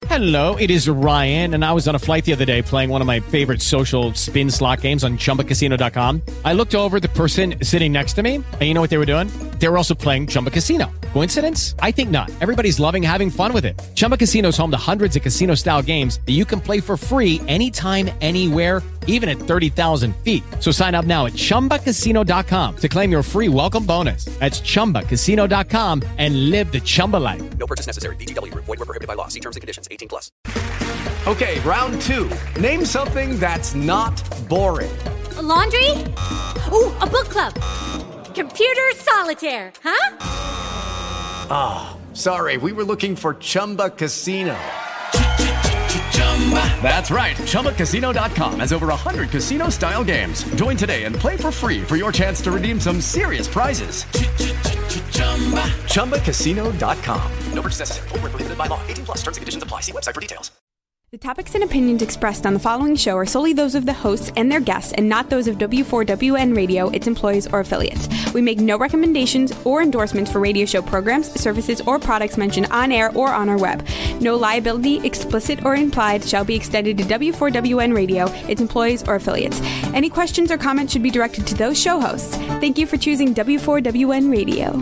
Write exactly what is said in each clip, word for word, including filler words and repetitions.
Hello, it is Ryan, and I was on a flight the other day playing one of my favorite social spin slot games on Chumba Casino dot com. I looked over at the person sitting next to me, and you know what they were doing? They were also playing Chumba Casino. Coincidence? I think not. Everybody's loving having fun with it. Chumba Casino is home to hundreds of casino-style games that you can play for free anytime, anywhere, even at thirty thousand feet. So sign up now at Chumba Casino dot com to claim your free welcome bonus. That's Chumba Casino dot com and live the Chumba life. No purchase necessary. V G W. Void where prohibited by law. See terms and conditions. eighteen plus. Okay, round two. Name something that's not boring. A laundry? Ooh, a book club. Computer solitaire, huh? Ah, oh, sorry. We were looking for Chumba Casino. That's right. Chumba Casino dot com has over one hundred casino-style games. Join today and play for free for your chance to redeem some serious prizes. Chumba Casino dot com. No purchase necessary. Void where prohibited by law. eighteen plus. Terms and conditions apply. See website for details. The topics and opinions expressed on the following show are solely those of the hosts and their guests and not those of W four W N Radio, its employees, or affiliates. We make no recommendations or endorsements for radio show programs, services, or products mentioned on air or on our web. No liability, explicit or implied, shall be extended to W four W N Radio, its employees, or affiliates. Any questions or comments should be directed to those show hosts. Thank you for choosing W four W N Radio.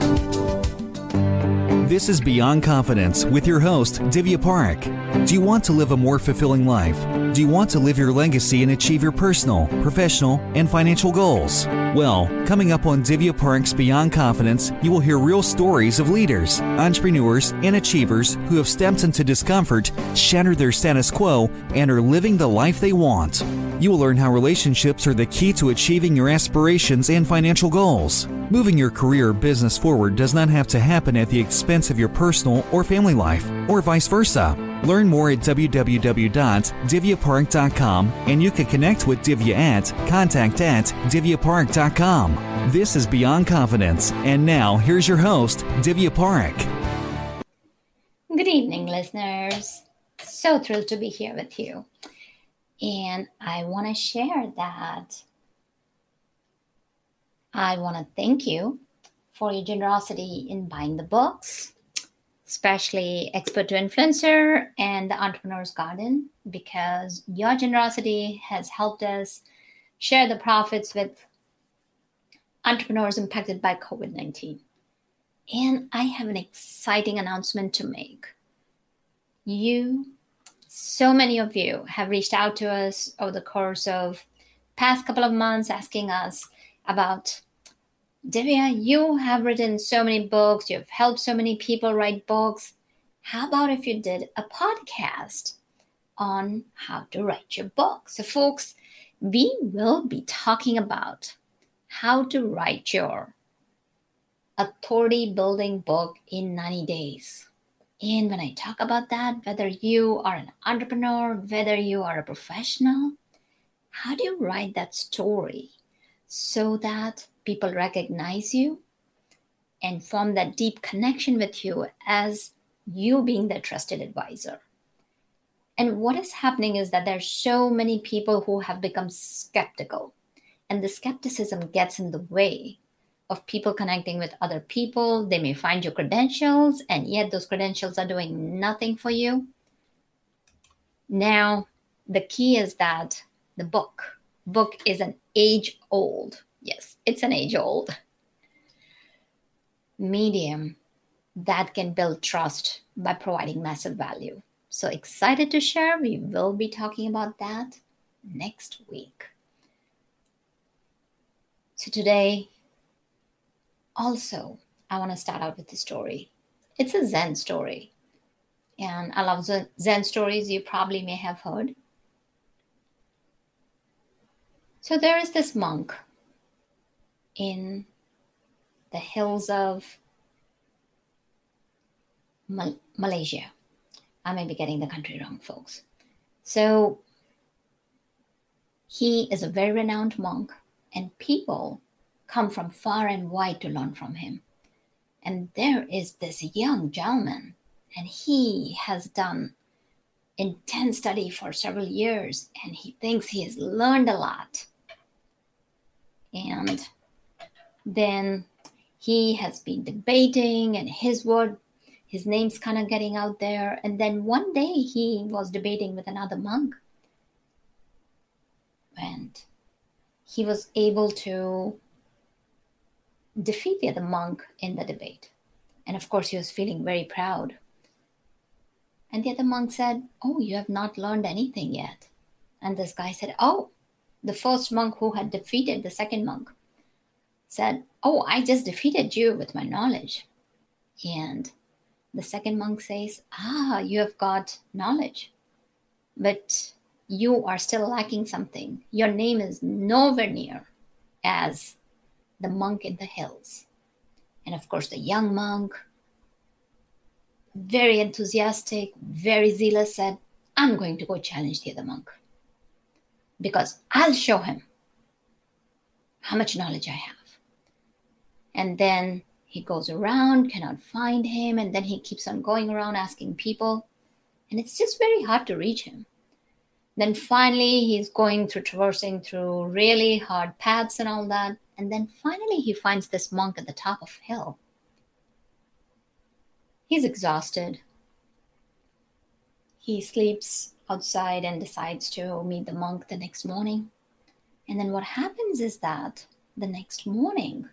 This is Beyond Confidence with your host, Divya Parekh. Do you want to live a more fulfilling life? Do you want to live your legacy and achieve your personal, professional, and financial goals? Well, coming up on Divya Parekh's Beyond Confidence, you will hear real stories of leaders, entrepreneurs, and achievers who have stepped into discomfort, shattered their status quo, and are living the life they want. You will learn how relationships are the key to achieving your aspirations and financial goals. Moving your career or business forward does not have to happen at the expense of your personal or family life, or vice versa. Learn more at w w w dot divya parekh dot com, and you can connect with Divya at contact at divya parekh dot com. This is Beyond Confidence, and now here's your host, Divya Parekh. Good evening, listeners. So thrilled to be here with you. And I want to share that I want to thank you for your generosity in buying the books, especially Expert to Influencer and The Entrepreneur's Garden, because your generosity has helped us share the profits with entrepreneurs impacted by covid nineteen. And I have an exciting announcement to make. You So many of you have reached out to us over the course of past couple of months asking us about, Divya, you have written so many books, you've helped so many people write books. How about if you did a podcast on how to write your book? So folks, we will be talking about how to write your authority building book in ninety days. And when I talk about that, whether you are an entrepreneur, whether you are a professional, how do you write that story so that people recognize you and form that deep connection with you as you being their trusted advisor? And what is happening is that there's so many people who have become skeptical, and the skepticism gets in the way of people connecting with other people. They may find your credentials, and yet those credentials are doing nothing for you. Now, the key is that the book, book is an age old, yes, it's an age old medium that can build trust by providing massive value. So excited to share. We will be talking about that next week. So today, also, I want to start out with the story. It's a Zen story. And I love Zen stories. You probably may have heard. So there is this monk in the hills of Mal- Malaysia. I may be getting the country wrong, folks. So he is a very renowned monk, and people come from far and wide to learn from him. And there is this young gentleman, and he has done intense study for several years, and he thinks he has learned a lot. And then he has been debating, and his word his name's kind of getting out there. And then one day he was debating with another monk. And he was able to defeat the other monk in the debate. And of course, he was feeling very proud. And the other monk said, "Oh, you have not learned anything yet." And this guy said, "Oh," the first monk who had defeated the second monk said, "Oh, I just defeated you with my knowledge." And the second monk says, "Ah, you have got knowledge, but you are still lacking something. Your name is nowhere near as the monk in the hills." And of course, the young monk, very enthusiastic, very zealous, said, "I'm going to go challenge the other monk because I'll show him how much knowledge I have." And then he goes around, cannot find him, and then he keeps on going around asking people, and it's just very hard to reach him. Then finally, he's going through, traversing through really hard paths and all that. And then finally, he finds this monk at the top of a hill. He's exhausted. He sleeps outside and decides to meet the monk the next morning. And then what happens is that the next morning,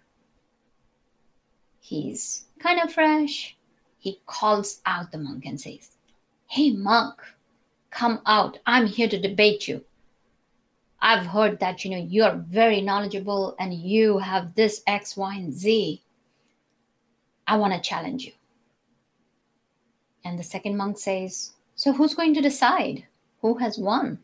he's kind of fresh. He calls out the monk and says, "Hey, monk, come out. I'm here to debate you. I've heard that, you know, you're very knowledgeable and you have this X, Y, and Z. I want to challenge you." And the second monk says, "So who's going to decide who has won?"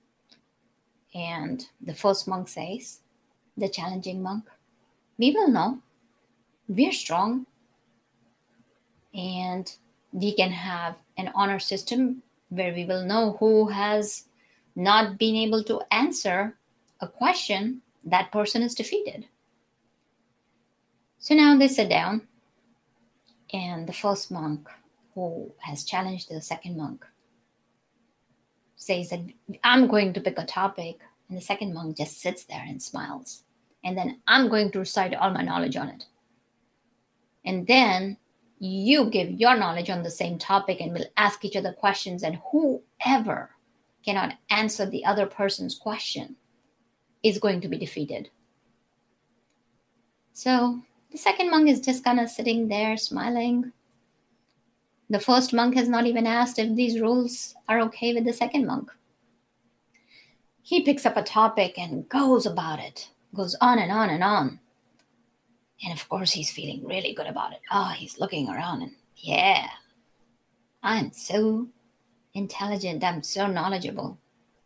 And the first monk says, the challenging monk, "We will know. We're strong. And we can have an honor system where we will know who has not been able to answer a question. That person is defeated." So now they sit down, and the first monk who has challenged the second monk says that, "I'm going to pick a topic." And the second monk just sits there and smiles. And then, "I'm going to recite all my knowledge on it. And then you give your knowledge on the same topic and we'll ask each other questions. And whoever cannot answer the other person's question is going to be defeated." So the second monk is just kind of sitting there smiling. The first monk has not even asked if these rules are okay with the second monk. He picks up a topic and goes about it, goes on and on and on. And of course, he's feeling really good about it. Oh, he's looking around and, yeah, I'm so intelligent. I'm so knowledgeable.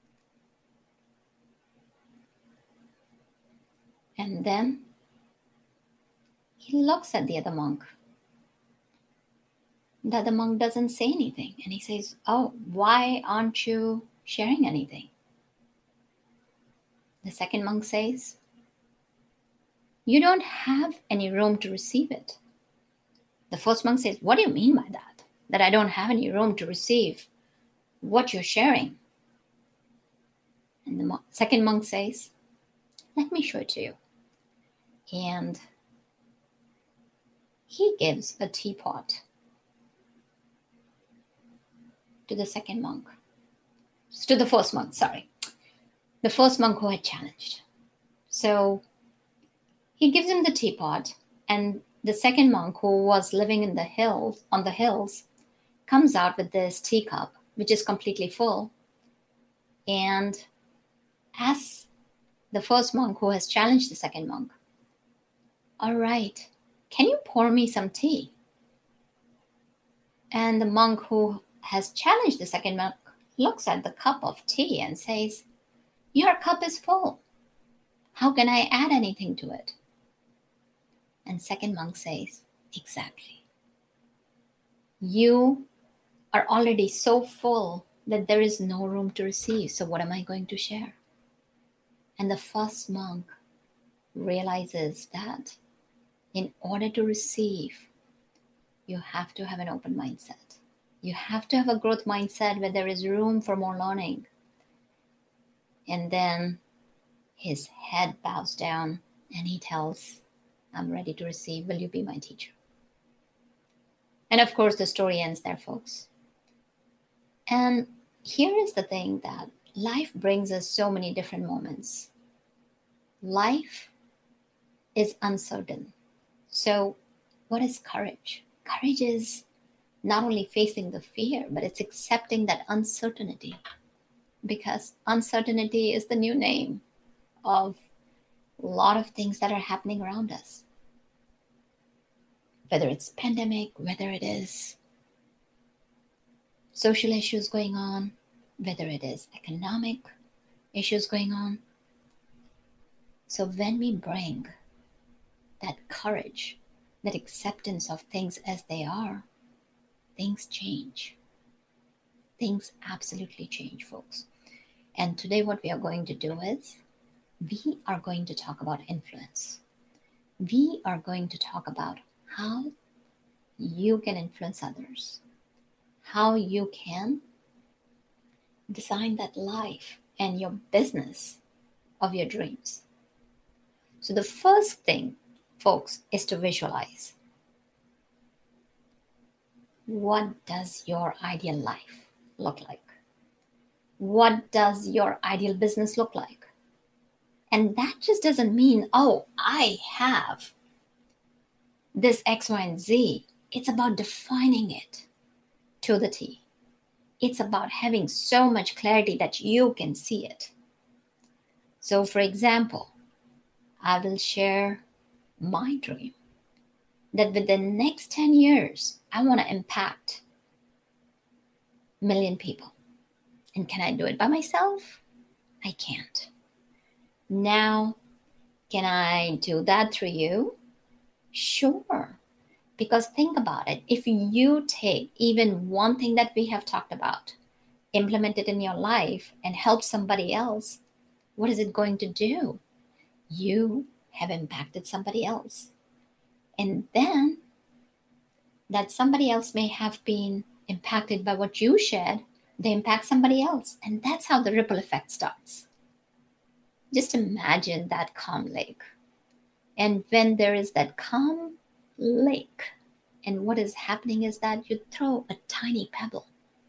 And then he looks at the other monk. The other monk doesn't say anything. And he says, "Oh, why aren't you sharing anything?" The second monk says, "You don't have any room to receive it." The first monk says, "What do you mean by that? That I don't have any room to receive what you're sharing?" And the mo- second monk says, "Let me show it to you." And he gives a teapot to the second monk. To the first monk, sorry. The first monk who had challenged. So he gives him the teapot, and the second monk, who was living in the hills, on the hills, comes out with this teacup, which is completely full, and asks the first monk who has challenged the second monk, "All right, can you pour me some tea?" And the monk who has challenged the second monk looks at the cup of tea and says, "Your cup is full. How can I add anything to it?" And second monk says, "Exactly. You are already so full that there is no room to receive. So what am I going to share?" And the first monk realizes that in order to receive, you have to have an open mindset. You have to have a growth mindset where there is room for more learning. And then his head bows down and he tells, "I'm ready to receive. Will you be my teacher?" And of course, the story ends there, folks. And here is the thing that life brings us so many different moments. Life is uncertain. So what is courage? Courage is not only facing the fear, but it's accepting that uncertainty, because uncertainty is the new name of a lot of things that are happening around us. Whether it's pandemic, whether it is social issues going on, whether it is economic issues going on. So when we bring that courage, that acceptance of things as they are, things change. Things absolutely change, folks. And today what we are going to do is, we are going to talk about influence. We are going to talk about how you can influence others, how you can design that life and your business of your dreams. So the first thing, folks, is to visualize. What does your ideal life look like? What does your ideal business look like? And that just doesn't mean, oh, I have this X, Y, and Z. It's about defining it to the T. It's about having so much clarity that you can see it. So, for example, I will share my dream that within the next ten years, I want to impact a million people. And can I do it by myself? I can't. Now, can I do that through you? Sure. Because think about it. If you take even one thing that we have talked about, implement it in your life and help somebody else, what is it going to do? You have impacted somebody else. And then that somebody else may have been impacted by what you shared, they impact somebody else. And that's how the ripple effect starts. Just imagine that calm lake. And when there is that calm lake, and what is happening is that you throw a tiny pebble.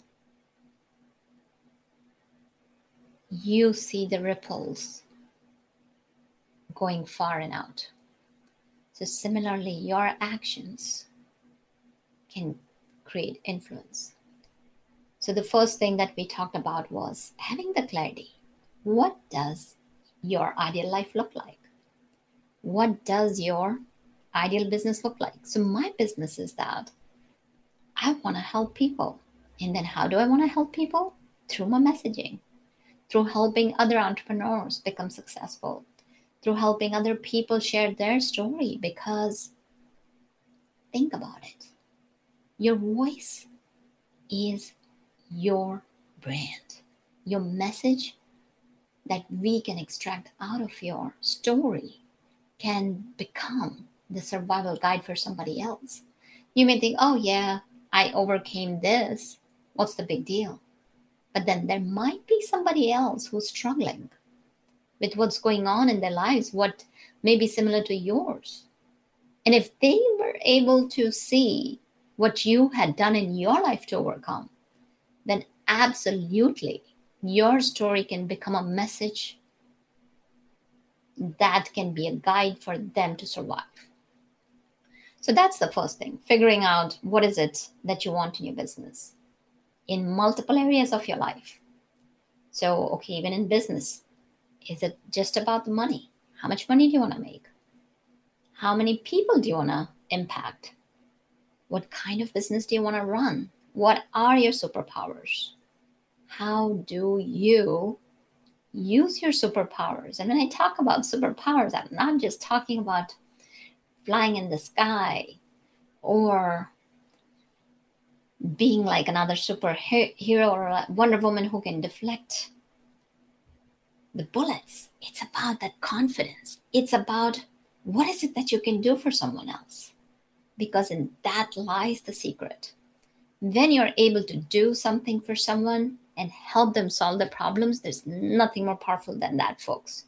You see the ripples going far and out. So similarly, your actions can create influence. So the first thing that we talked about was having the clarity. What does your ideal life look like? What does your ideal business look like? So my business is that I want to help people. And then how do I want to help people? Through my messaging, through helping other entrepreneurs become successful, through helping other people share their story. Because think about it. Your voice is your brand. Your message that we can extract out of your story can become the survival guide for somebody else. You may think, oh yeah, I overcame this. What's the big deal? But then there might be somebody else who's struggling with what's going on in their lives, what may be similar to yours. And if they were able to see what you had done in your life to overcome, then absolutely your story can become a message that can be a guide for them to survive. So that's the first thing, figuring out what is it that you want in your business in multiple areas of your life. So, okay, even in business, is it just about the money? How much money do you want to make? How many people do you want to impact? What kind of business do you want to run? What are your superpowers? How do you use your superpowers? And when I talk about superpowers, I'm not just talking about flying in the sky or being like another superhero or a Wonder Woman who can deflect the bullets. It's about that confidence. It's about what is it that you can do for someone else? Because in that lies the secret. When you're able to do something for someone and help them solve the problems, there's nothing more powerful than that, folks.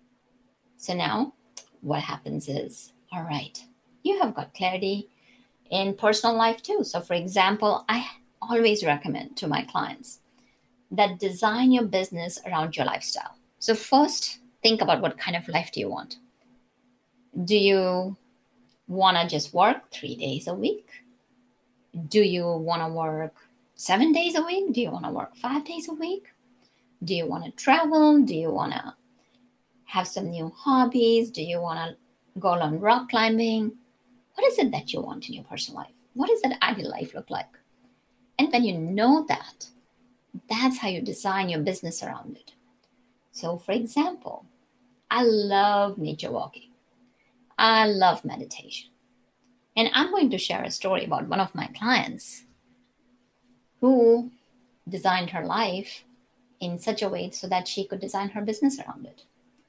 So now what happens is, all right, you have got clarity in personal life too. So for example, I always recommend to my clients that design your business around your lifestyle. So first, think about what kind of life do you want? Do you want to just work three days a week? Do you want to work seven days a week? Do you want to work five days a week? Do you want to travel? Do you want to have some new hobbies? Do you want to go on rock climbing? What is it that you want in your personal life? What does that ideal life look like? And when you know that, that's how you design your business around it. So for example, I love nature walking. I love meditation. And I'm going to share a story about one of my clients who designed her life in such a way so that she could design her business around it.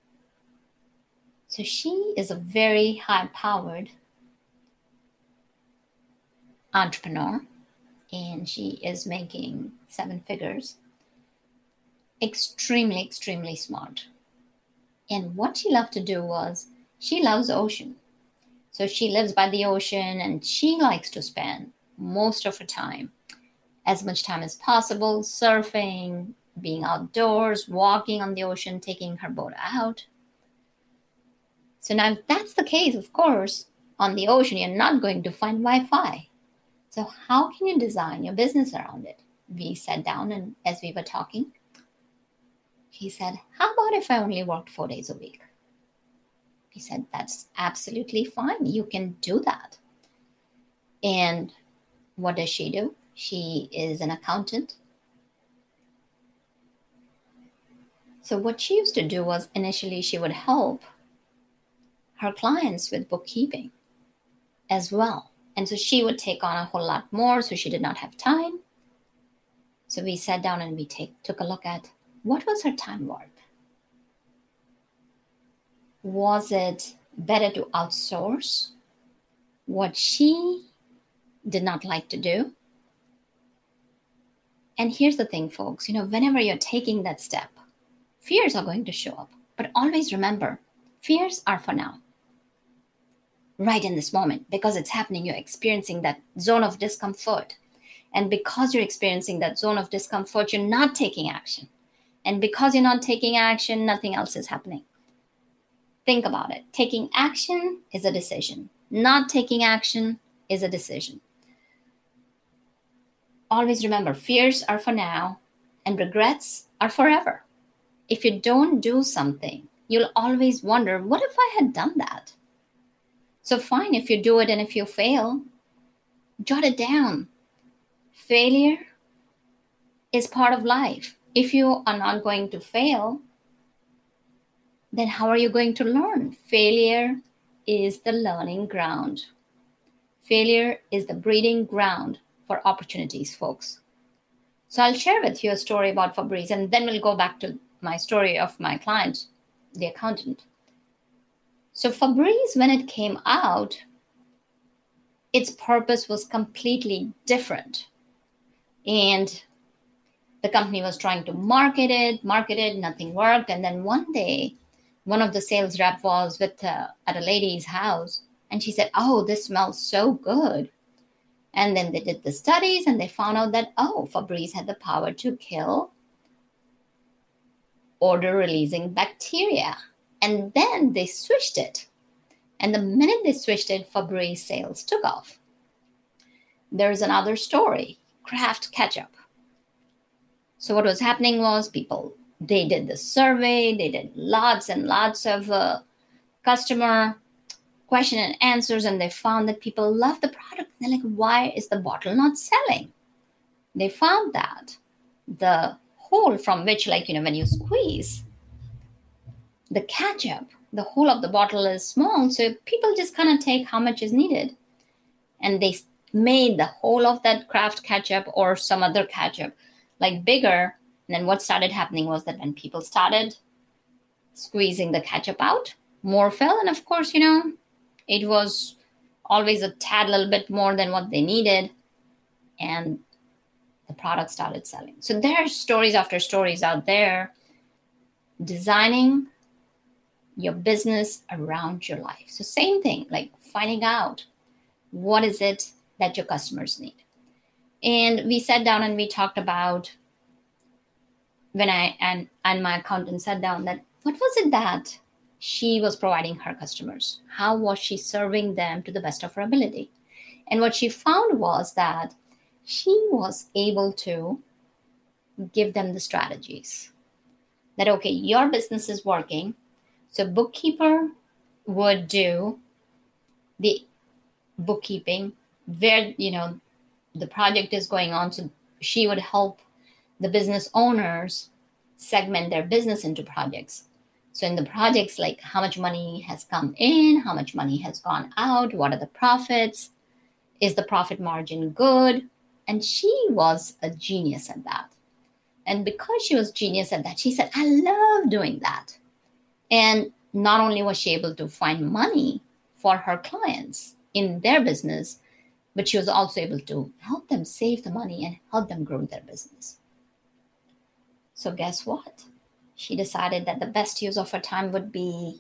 So she is a very high-powered entrepreneur, and she is making seven figures. Extremely, extremely smart. And what she loved to do was, she loves the ocean. So she lives by the ocean, and she likes to spend most of her time, as much time as possible, surfing, being outdoors, walking on the ocean, taking her boat out. So now if that's the case, of course, on the ocean, you're not going to find Wi-Fi. So how can you design your business around it? We sat down, and as we were talking, he said, how about if I only worked four days a week? He said, that's absolutely fine. You can do that. And what does she do? She is an accountant. So what she used to do was, initially she would help her clients with bookkeeping as well. And so she would take on a whole lot more, so she did not have time. So we sat down and we take, took a look at what was her time worth. Was it better to outsource what she did not like to do? And here's the thing, folks, you know, whenever you're taking that step, fears are going to show up. But always remember, fears are for now. Right in this moment, because it's happening, you're experiencing that zone of discomfort. And because you're experiencing that zone of discomfort, you're not taking action. And because you're not taking action, nothing else is happening. Think about it. Taking action is a decision. Not taking action is a decision. Always remember, fears are for now and regrets are forever. If you don't do something, you'll always wonder, what if I had done that? So fine, if you do it and if you fail, jot it down. Failure is part of life. If you are not going to fail, then how are you going to learn? Failure is the learning ground. Failure is the breeding ground for opportunities, folks. So I'll share with you a story about Fabrice, and then we'll go back to my story of my client, the accountant. So Fabrice, when it came out, its purpose was completely different. And the company was trying to market it, market it, nothing worked. And then one day, one of the sales rep was with uh, at a lady's house, and she said, oh, this smells so good. And then they did the studies, and they found out that, oh, Fabrice had the power to kill odor-releasing bacteria. And then they switched it. And the minute they switched it, Fabrice sales took off. There's another story, Kraft ketchup. So what was happening was people, they did the survey, they did lots and lots of uh, customer question and answers, and they found that people love the product. They're like, why is the bottle not selling? They found that the hole from which, like, you know, when you squeeze the ketchup, the hole of the bottle is small, so people just kind of take how much is needed. And they made the whole of that Kraft ketchup or some other ketchup like bigger. And then what started happening was that when people started squeezing the ketchup out, more fell. And of course, you know, it was always a tad little bit more than what they needed. And the product started selling. So there are stories after stories out there designing your business around your life. So same thing, like finding out what is it that your customers need. And we sat down and we talked about, when I and, and my accountant sat down, that what was it that she was providing her customers? How was she serving them to the best of her ability? And what she found was that she was able to give them the strategies. That, okay, your business is working. So bookkeeper would do the bookkeeping where, you know, the project is going on. So she would help the business owners segment their business into projects. So in the projects, like how much money has come in, how much money has gone out, what are the profits, is the profit margin good? And she was a genius at that. And because she was genius at that, she said, I love doing that. And not only was she able to find money for her clients in their business, but she was also able to help them save the money and help them grow their business. So guess what? She decided that the best use of her time would be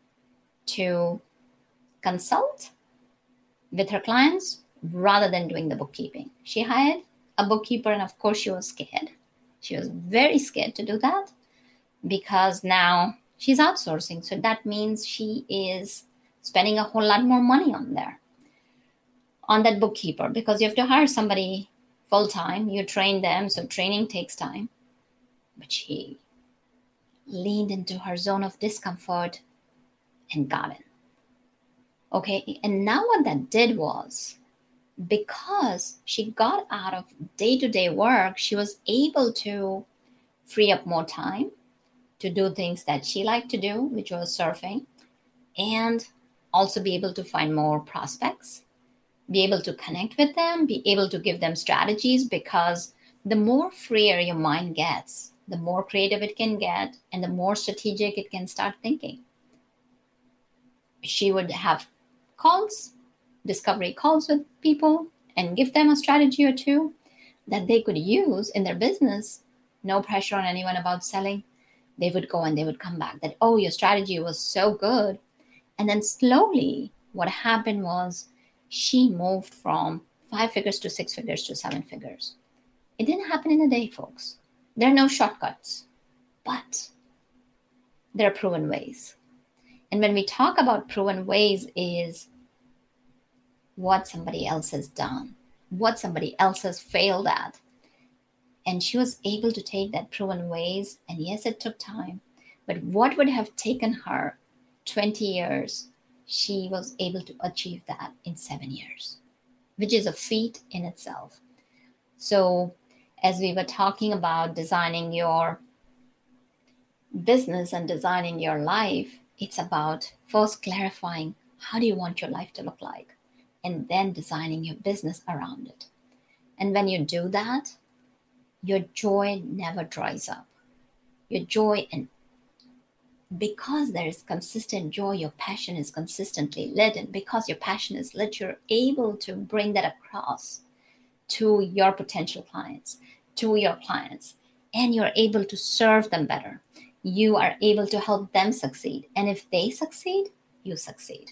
to consult with her clients rather than doing the bookkeeping. She hired a bookkeeper, and of course she was scared. She was very scared to do that because now she's outsourcing. So that means she is spending a whole lot more money on there, on that bookkeeper, because you have to hire somebody full-time. You train them, so training takes time. But she leaned into her zone of discomfort and got in. Okay, and now what that did was, because she got out of day-to-day work, she was able to free up more time to do things that she liked to do, which was surfing, and also be able to find more prospects, be able to connect with them, be able to give them strategies, because the more freer your mind gets, the more creative it can get, and the more strategic it can start thinking. She would have calls, discovery calls with people, and give them a strategy or two that they could use in their business. No pressure on anyone about selling. They would go and they would come back that, oh, your strategy was so good. And then slowly what happened was she moved from five figures to six figures to seven figures. It didn't happen in a day, folks. There are no shortcuts, but there are proven ways. And when we talk about proven ways, is what somebody else has done, what somebody else has failed at. And she was able to take that proven ways. And yes, it took time, but what would have taken her twenty years, she was able to achieve that in seven years, which is a feat in itself. So as we were talking about designing your business and designing your life, it's about first clarifying, how do you want your life to look like? And then designing your business around it. And when you do that, your joy never dries up. Your joy, and because there is consistent joy, your passion is consistently lit. And because your passion is lit, you're able to bring that across to your potential clients, to your clients, and you're able to serve them better. You are able to help them succeed. And if they succeed, you succeed.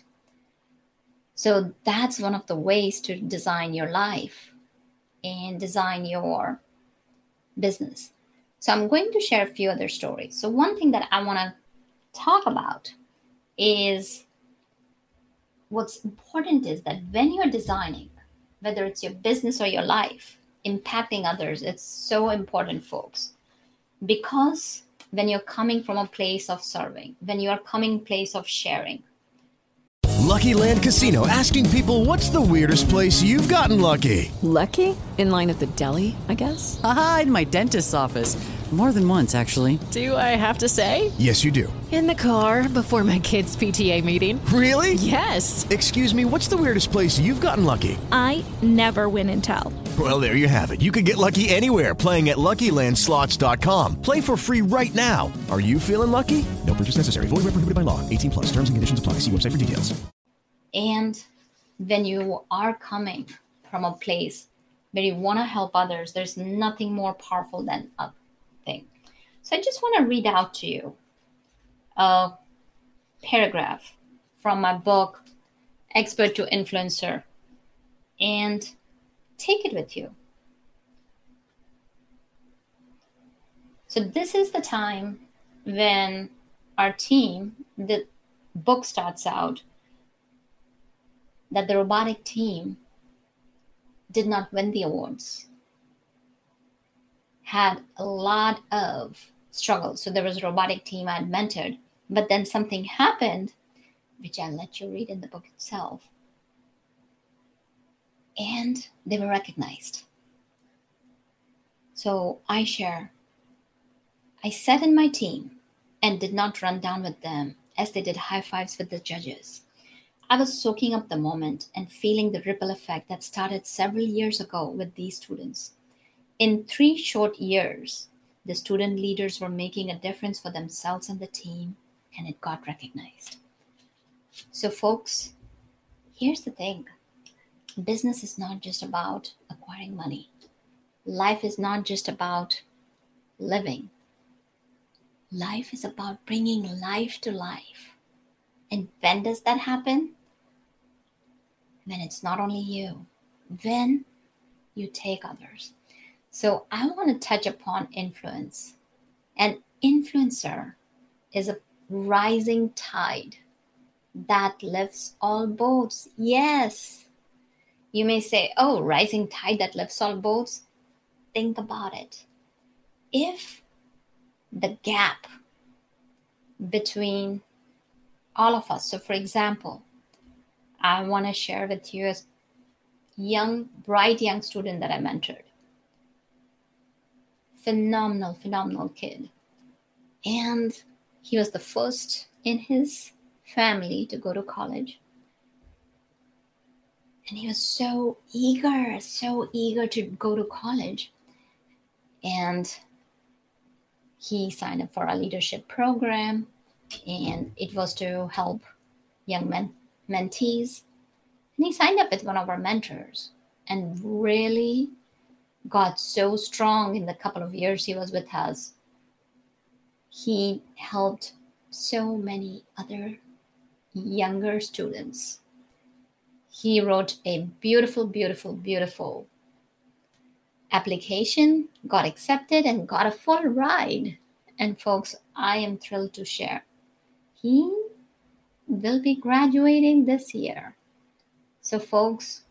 So that's one of the ways to design your life and design your business. So I'm going to share a few other stories. So one thing that I want to talk about is what's important is that when you're designing, whether it's your business or your life, impacting others, it's so important, folks. Because when you're coming from a place of serving, when you're coming place of sharing. Lucky Land Casino, asking people, what's the weirdest place you've gotten lucky? Lucky? In line at the deli, I guess? Aha, in my dentist's office. More than once, actually. Do I have to say? Yes, you do. In the car before my kids' P T A meeting. Really? Yes. Excuse me, what's the weirdest place you've gotten lucky? I never win and tell. Well, there you have it. You can get lucky anywhere, playing at Lucky Land Slots dot com. Play for free right now. Are you feeling lucky? No purchase necessary. Void where prohibited by law. eighteen plus. Terms and conditions apply. See website for details. And when you are coming from a place where you want to help others, there's nothing more powerful than a thing. So I just want to read out to you a paragraph from my book, Expert to Influencer. and take it with you. So this is the time when our team, the book starts out that the robotic team did not win the awards, had a lot of struggles. So there was a robotic team I had mentored, but then something happened, which I'll let you read in the book itself. And they were recognized. So I share, I sat in my team and did not run down with them as they did high fives with the judges. I was soaking up the moment and feeling the ripple effect that started several years ago with these students. In three short years, the student leaders were making a difference for themselves and the team, and it got recognized. So folks, here's the thing. Business is not just about acquiring money. Life is not just about living. Life is about bringing life to life. And when does that happen? When it's not only you, when you take others. So I want to touch upon influence. An influencer is a rising tide that lifts all boats. Yes. You may say, oh, rising tide that lifts all boats. Think about it. If the gap between all of us, so for example, I want to share with you a young, bright young student that I mentored. Phenomenal, phenomenal kid. And he was the first in his family to go to college. And he was so eager, so eager to go to college. And he signed up for a leadership program, and it was to help young men, mentees. And he signed up with one of our mentors and really got so strong in the couple of years he was with us. He helped so many other younger students. He wrote a beautiful, beautiful, beautiful application, got accepted, and got a full ride. And folks, I am thrilled to share. He will be graduating this year. So folks,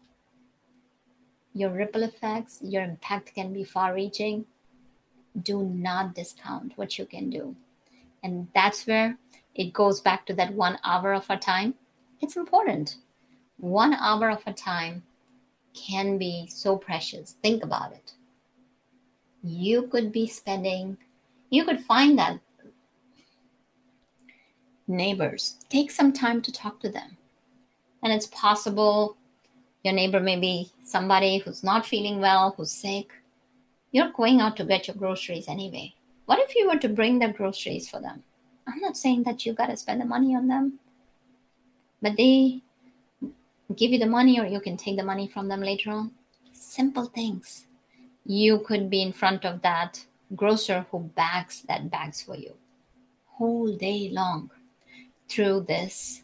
your ripple effects, your impact can be far-reaching. Do not discount what you can do. And that's where it goes back to that one hour of our time. It's important. One hour of our time can be so precious. Think about it. You could be spending, you could find that neighbors, take some time to talk to them. And it's possible your neighbor may be somebody who's not feeling well, who's sick. You're going out to get your groceries anyway. What if you were to bring the groceries for them? I'm not saying that you got to spend the money on them, but they give you the money, or you can take the money from them later on. Simple things. You could be in front of that grocer who bags that bags for you whole day long through this,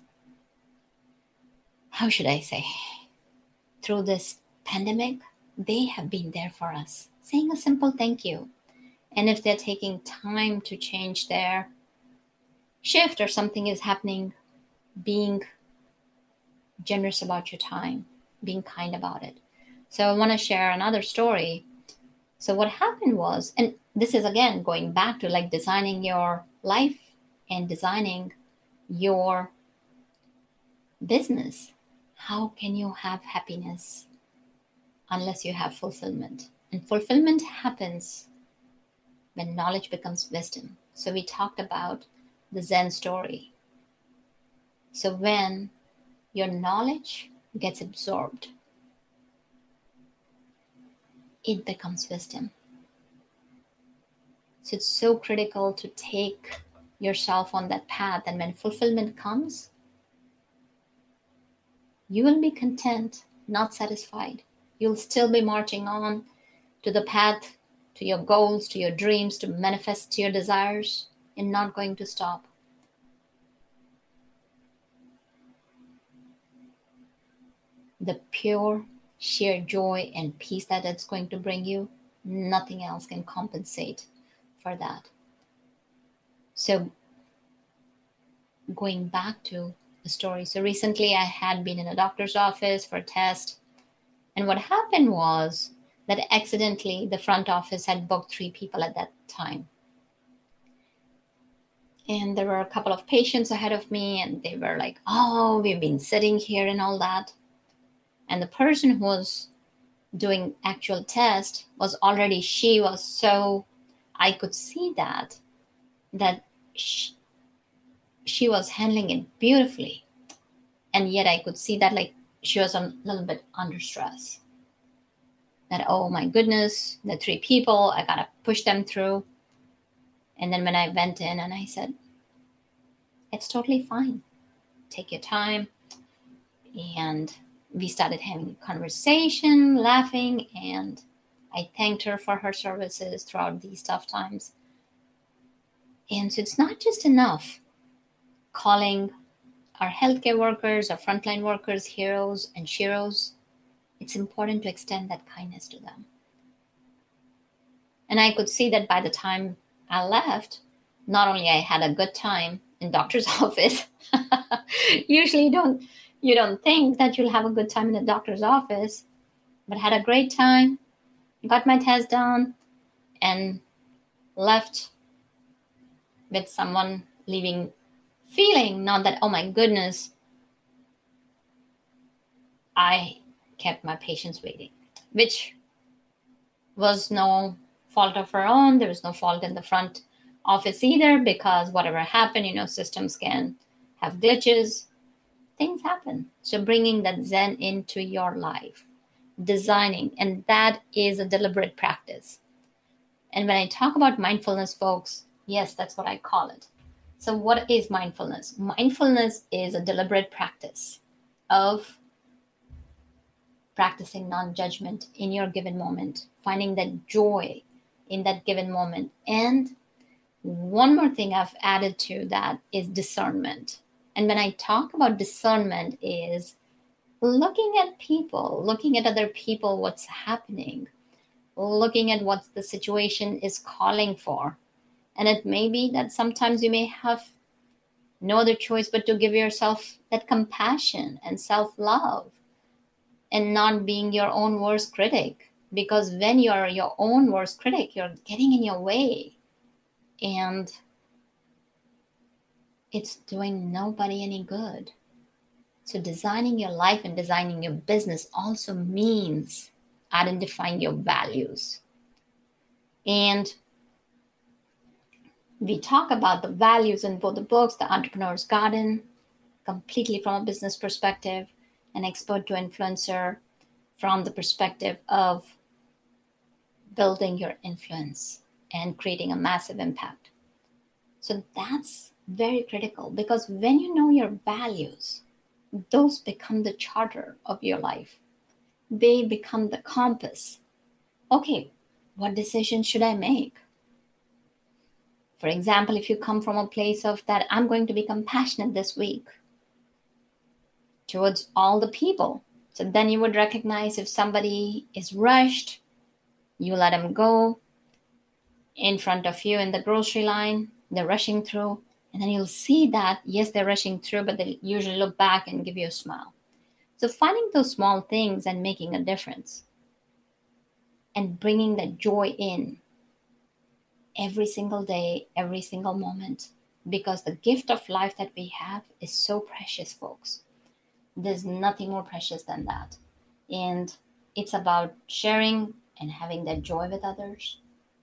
how should I say, through this pandemic. They have been there for us, saying a simple thank you. And if they're taking time to change their shift or something is happening, being generous about your time, being kind about it. So I want to share another story. So what happened was, and this is again going back to like designing your life and designing your business. How can you have happiness unless you have fulfillment? And fulfillment happens when knowledge becomes wisdom. So we talked about the Zen story. So when your knowledge gets absorbed, it becomes wisdom. So it's so critical to take yourself on that path. And when fulfillment comes, you will be content, not satisfied. You'll still be marching on to the path, to your goals, to your dreams, to manifest your desires, and not going to stop. The pure sheer joy and peace that it's going to bring you, nothing else can compensate for that. So going back to the story. So recently I had been in a doctor's office for a test. And what happened was that accidentally the front office had booked three people at that time. And there were a couple of patients ahead of me, and they were like, oh, we've been sitting here and all that. And the person who was doing actual test was already, she was so, I could see that, that she, she was handling it beautifully. And yet I could see that like she was a little bit under stress. That, oh my goodness, the three people, I got to push them through. And then when I went in and I said, it's totally fine. Take your time. And we started having a conversation, laughing, and I thanked her for her services throughout these tough times. And so it's not just enough calling our healthcare workers, our frontline workers, heroes and sheroes. It's important to extend that kindness to them. And I could see that by the time I left, not only I had a good time in doctor's office. Usually you don't you don't think that you'll have a good time in a doctor's office, but had a great time, got my test done, and left with someone leaving feeling not that, oh my goodness, I kept my patients waiting, which was no fault of her own. There was no fault in the front office either, because whatever happened, you know, systems can have glitches. Things happen. So bringing that Zen into your life, designing, and that is a deliberate practice. And when I talk about mindfulness, folks, yes, that's what I call it. So what is mindfulness? Mindfulness is a deliberate practice of practicing non-judgment in your given moment, finding that joy in that given moment. And one more thing I've added to that is discernment. And when I talk about discernment is looking at people, looking at other people, what's happening, looking at what the situation is calling for. And it may be that sometimes you may have no other choice but to give yourself that compassion and self-love and not being your own worst critic. Because when you're your own worst critic, you're getting in your way. And it's doing nobody any good. So designing your life and designing your business also means identifying your values. And we talk about the values in both the books, The Entrepreneur's Garden, completely from a business perspective, and Expert to Influencer from the perspective of building your influence and creating a massive impact. So that's very critical, because when you know your values, those become the charter of your life. They become the compass. Okay, what decisions should I make? For example, if you come from a place of that, I'm going to be compassionate this week towards all the people. So then you would recognize if somebody is rushed, you let them go in front of you in the grocery line, they're rushing through, and then you'll see that, yes, they're rushing through, but they usually look back and give you a smile. So finding those small things and making a difference and bringing that joy in every single day, every single moment, because the gift of life that we have is so precious, folks. There's nothing more precious than that. And it's about sharing and having that joy with others.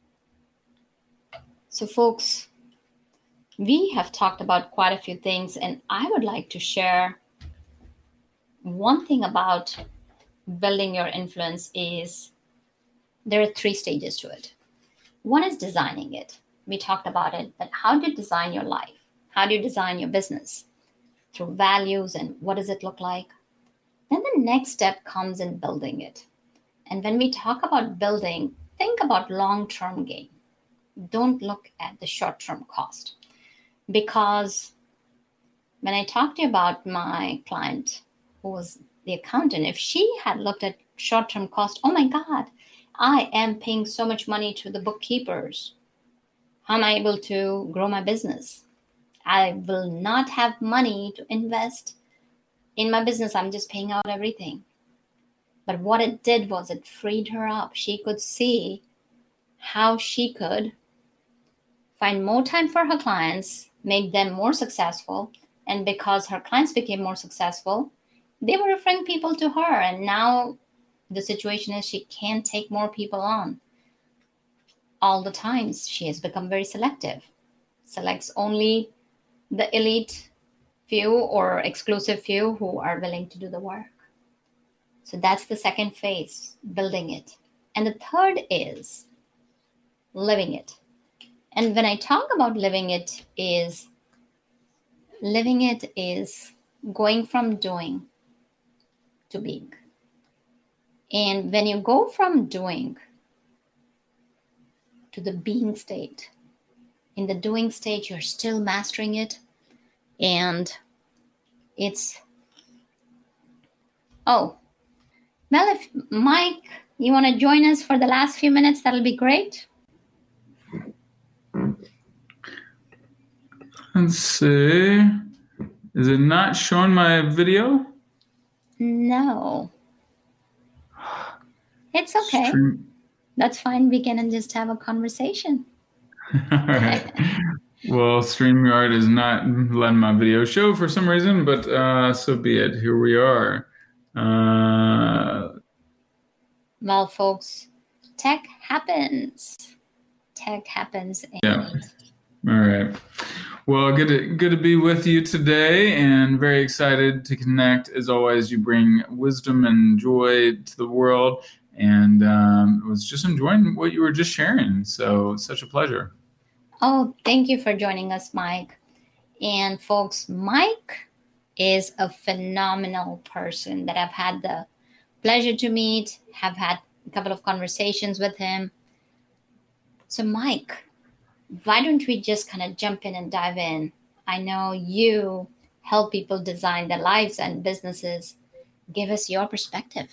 So, folks, we have talked about quite a few things, and I would like to share one thing about building your influence is there are three stages to it. One is designing it. We talked about it, that how do you design your life? How do you design your business? Through values, and what does it look like? Then the next step comes in building it. And when we talk about building, think about long-term gain. Don't look at the short-term cost. Because when I talked to you about my client who was the accountant, if she had looked at short-term cost. Oh my God, I am paying so much money to the bookkeepers. How am I able to grow my business? I will not have money to invest in my business. I'm just paying out everything. But what it did was it freed her up. She could see how she could find more time for her clients, make them more successful. And because her clients became more successful, they were referring people to her. And now the situation is she can't take more people on. All the times she has become very selective, selects only the elite few or exclusive few who are willing to do the work. So that's the second phase, building it. And the third is living it. And when I talk about living it is, living it is going from doing to being. And when you go from doing to the being state, in the doing state, you're still mastering it. And it's, oh, well, if Mike, you want to join us for the last few minutes, that'll be great. Let's see. Is it not showing my video? No. It's okay. Stream. That's fine. We can just have a conversation. All right. Well, StreamYard is not letting my video show for some reason, but uh, so be it. Here we are. Uh, well, folks, tech happens. Tech happens. And yeah. All right. Well, good to, good to be with you today and very excited to connect. As always, you bring wisdom and joy to the world, and um, was just enjoying what you were just sharing. So it's such a pleasure. Oh, thank you for joining us, Mike. And folks, Mike is a phenomenal person that I've had the pleasure to meet, have had a couple of conversations with him. So Mike, why don't we just kind of jump in and dive in? I know you help people design their lives and businesses. Give us your perspective.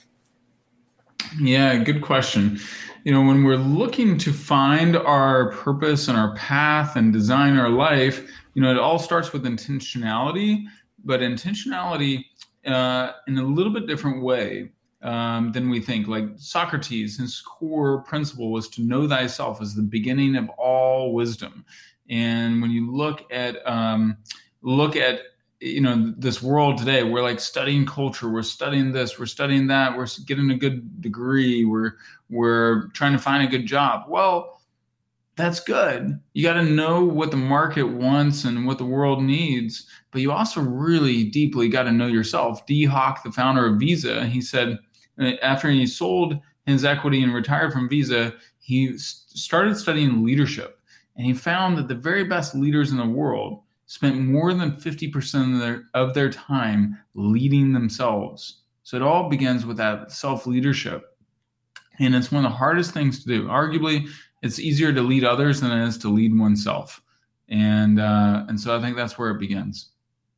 Yeah, good question. You know, when we're looking to find our purpose and our path and design our life, you know, it all starts with intentionality, but intentionality uh, in a little bit different way um, than we think. Like Socrates, his core principle was to know thyself as the beginning of all wisdom. And when you look at um, look at you know, this world today, we're like studying culture, we're studying this, we're studying that, we're getting a good degree, we're we're trying to find a good job. Well, that's good. You got to know what the market wants and what the world needs, but you also really deeply got to know yourself. Dee Hock, the founder of Visa, he said after he sold his equity and retired from Visa, he started studying leadership, and he found that the very best leaders in the world spent more than fifty percent of their, of their time leading themselves. So it all begins with that self-leadership. And it's one of the hardest things to do. Arguably, it's easier to lead others than it is to lead oneself. And uh, and so I think that's where it begins.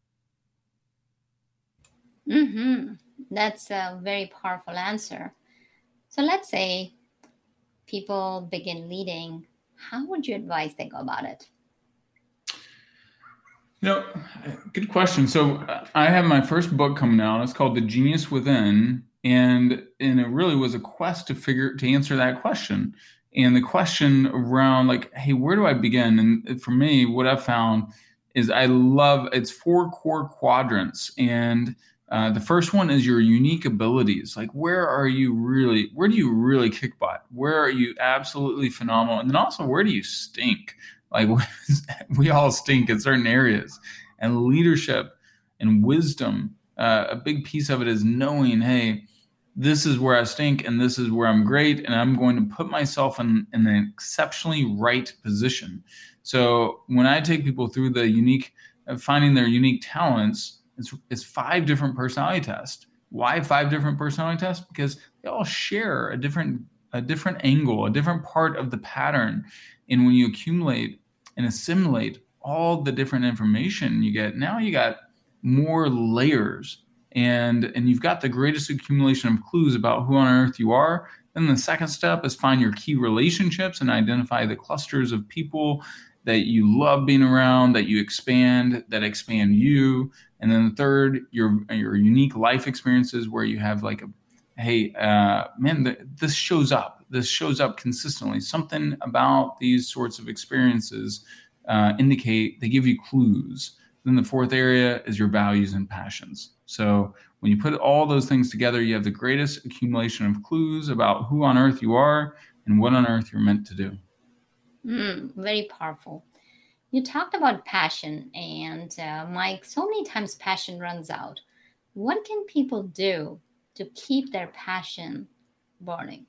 Mm-hmm. That's a very powerful answer. So let's say people begin leading. How would you advise they go about it? You know, good question. So I have my first book coming out. It's called The Genius Within. And, and it really was a quest to figure, to answer that question. And the question around like, hey, where do I begin? And for me, what I've found is I love, it's four core quadrants. And uh, the first one is your unique abilities. Like, where are you really, where do you really kick butt? Where are you absolutely phenomenal? And then also, where do you stink? Like we all stink in certain areas, and leadership and wisdom. Uh, a big piece of it is knowing, hey, this is where I stink and this is where I'm great. And I'm going to put myself in, in an exceptionally right position. So when I take people through the unique, uh, finding their unique talents, it's, it's five different personality tests. Why five different personality tests? Because they all share a different, a different angle, a different part of the pattern. And when you accumulate and assimilate all the different information you get, now you got more layers and and you've got the greatest accumulation of clues about who on earth you are, then the second step is find your key relationships and identify the clusters of people that you love being around, that you expand, that expand you. And then the third, your your unique life experiences where you have like a, hey, uh, man, th- this shows up. This shows up consistently. Something about these sorts of experiences uh, indicate, they give you clues. Then the fourth area is your values and passions. So when you put all those things together, you have the greatest accumulation of clues about who on earth you are and what on earth you're meant to do. Mm, very powerful. You talked about passion, and uh, Mike, so many times passion runs out. What can people do to keep their passion burning?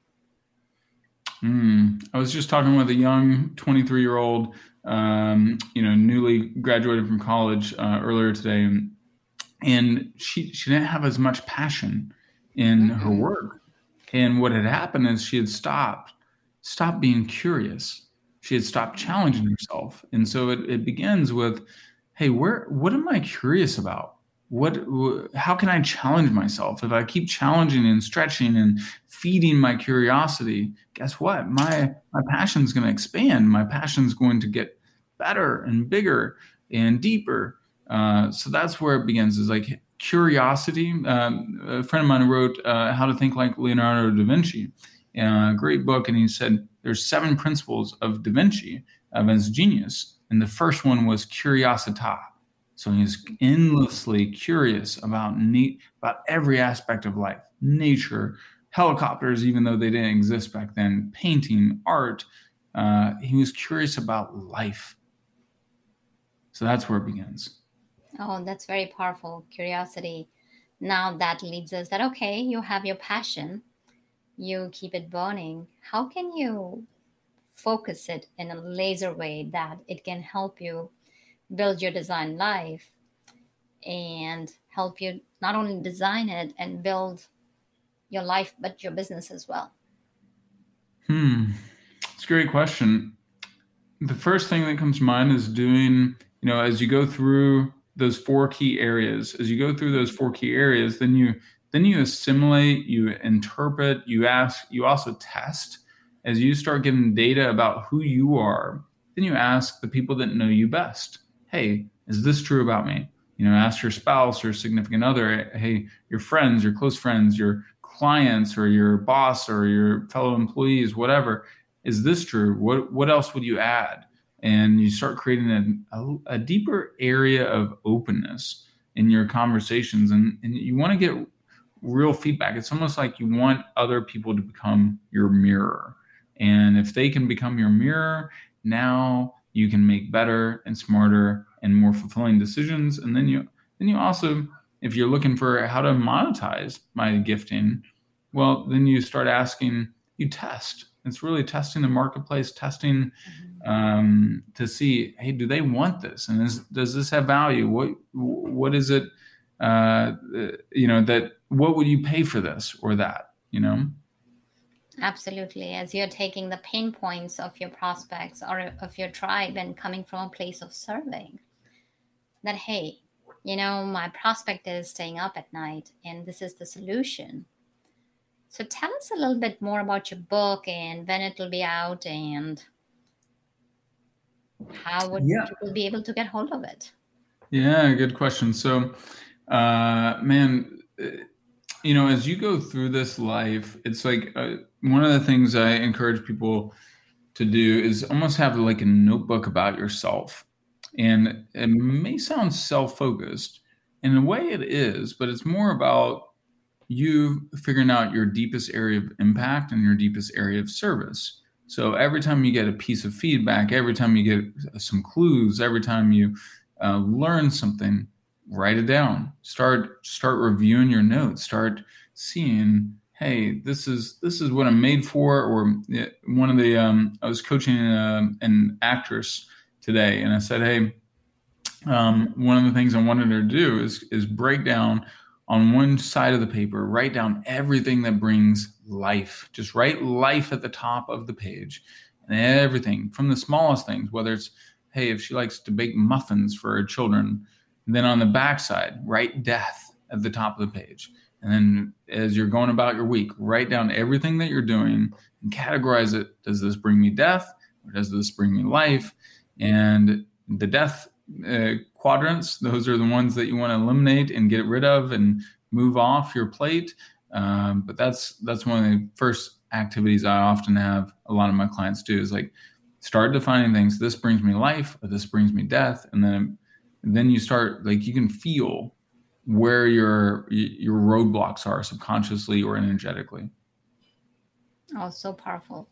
Mm, I was just talking with a young twenty-three-year-old, um, you know, newly graduated from college uh, earlier today, and, and she she didn't have as much passion in mm-hmm. her work. And what had happened is she had stopped, stopped being curious. She had stopped challenging herself. And so it, it begins with, hey, where, what am I curious about? What, how can I challenge myself? If I keep challenging and stretching and feeding my curiosity, guess what? My, my passion's going to expand. My passion's going to get better and bigger and deeper. Uh, so that's where it begins, is like curiosity. Um, a friend of mine wrote uh, How to Think Like Leonardo da Vinci, a great book. And he said, there's seven principles of Da Vinci, of his genius. And the first one was curiosita. So he's endlessly curious about neat, about every aspect of life, nature, helicopters, even though they didn't exist back then, painting, art. Uh, he was curious about life. So that's where it begins. Oh, that's very powerful. Curiosity. Now that leads us that, okay, you have your passion. You keep it burning. How can you focus it in a laser way that it can help you build your design life and help you not only design it and build your life, but your business as well? Hmm. It's a great question. The first thing that comes to mind is doing, you know, as you go through those four key areas, as you go through those four key areas, then you Then you assimilate, you interpret, you ask, you also test. As you start getting data about who you are, then you ask the people that know you best, hey, is this true about me? You know, ask your spouse or significant other, hey, your friends, your close friends, your clients or your boss or your fellow employees, whatever, is this true? What what else would you add? And you start creating a, a, a deeper area of openness in your conversations. And, and you want to get real feedback. It's almost like you want other people to become your mirror. And if they can become your mirror, now you can make better and smarter and more fulfilling decisions. And then you then you also, if you're looking for how to monetize my gifting, well, then you start asking, you test. It's really testing the marketplace, testing um, to see, hey, do they want this? And is, does this have value? What what is it? Uh, you know, that what would you pay for this or that, you know? Absolutely. As you're taking the pain points of your prospects or of your tribe and coming from a place of serving, that, hey, you know, my prospect is staying up at night and this is the solution. So tell us a little bit more about your book and when it will be out and how would yeah. people be able to get hold of it? Yeah, good question. So, uh, man, you know, as you go through this life, it's like uh, one of the things I encourage people to do is almost have like a notebook about yourself. And it may sound self-focused. In a way it is, but it's more about you figuring out your deepest area of impact and your deepest area of service. So every time you get a piece of feedback, every time you get some clues, every time you uh, learn something, write it down. Start start reviewing your notes. Start seeing, hey, this is this is what I'm made for. Or one of the um, I was coaching a, an actress today, and I said, hey, um, one of the things I wanted her to do is is break down on one side of the paper, write down everything that brings life. Just write life at the top of the page, and everything from the smallest things, whether it's, hey, if she likes to bake muffins for her children. And then on the backside, write death at the top of the page. And then as you're going about your week, write down everything that you're doing and categorize it. Does this bring me death, or does this bring me life? And the death uh, quadrants, those are the ones that you want to eliminate and get rid of and move off your plate. Um, but that's that's one of the first activities I often have a lot of my clients do, is like start defining things. This brings me life, or this brings me death. And then, and then you start, like, you can feel where your your roadblocks are subconsciously or energetically. Oh, so powerful.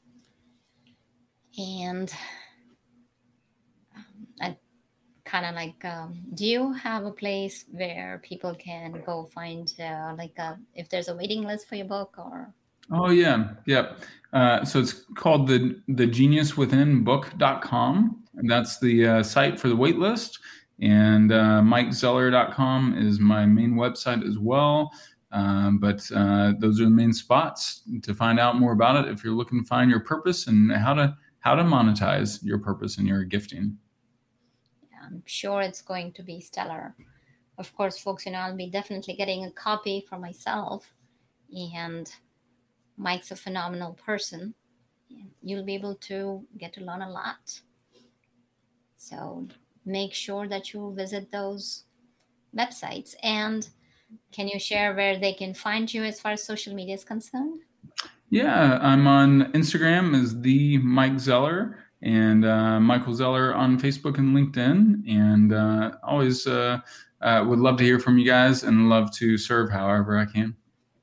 And um, I kind of like, um, do you have a place where people can go find uh, like a, if there's a waiting list for your book? Or Oh yeah, yeah. Uh, so it's called the the genius within book dot com, and that's the uh, site for the wait list. And uh, mike zeller dot com is my main website as well. Um, but uh, those are the main spots to find out more about it if you're looking to find your purpose and how to how to monetize your purpose and your gifting. Yeah, I'm sure it's going to be stellar. Of course, folks, you know, I'll be definitely getting a copy for myself. And Mike's a phenomenal person. You'll be able to get to learn a lot. So make sure that you visit those websites. And can you share where they can find you as far as social media is concerned? Yeah, I'm on Instagram as the Mike Zeller, and uh, Michael Zeller on Facebook and LinkedIn. And uh, always uh, uh, would love to hear from you guys and love to serve however I can.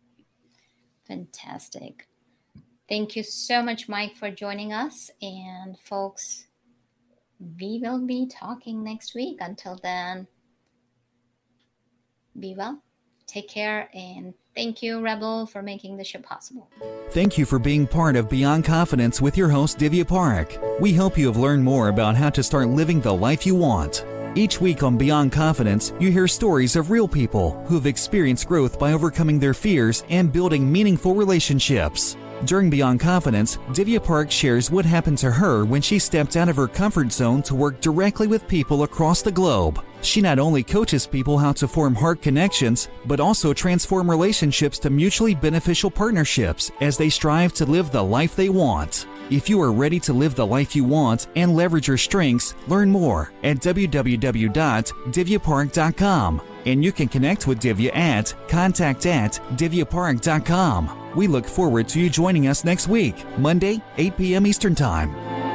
Fantastic. Thank you so much, Mike, for joining us. And folks, we will be talking next week. Until then, be well, take care, and thank you, Rebel, for making the show possible. Thank you for being part of Beyond Confidence with your host, Divya Parekh. We hope you have learned more about how to start living the life you want. Each week on Beyond Confidence, you hear stories of real people who have experienced growth by overcoming their fears and building meaningful relationships. During Beyond Confidence, Divya Parekh shares what happened to her when she stepped out of her comfort zone to work directly with people across the globe. She not only coaches people how to form heart connections, but also transform relationships to mutually beneficial partnerships as they strive to live the life they want. If you are ready to live the life you want and leverage your strengths, learn more at w w w dot divya parekh dot com. And you can connect with Divya at contact at divya parekh dot com. We look forward to you joining us next week, Monday, eight p.m. Eastern Time.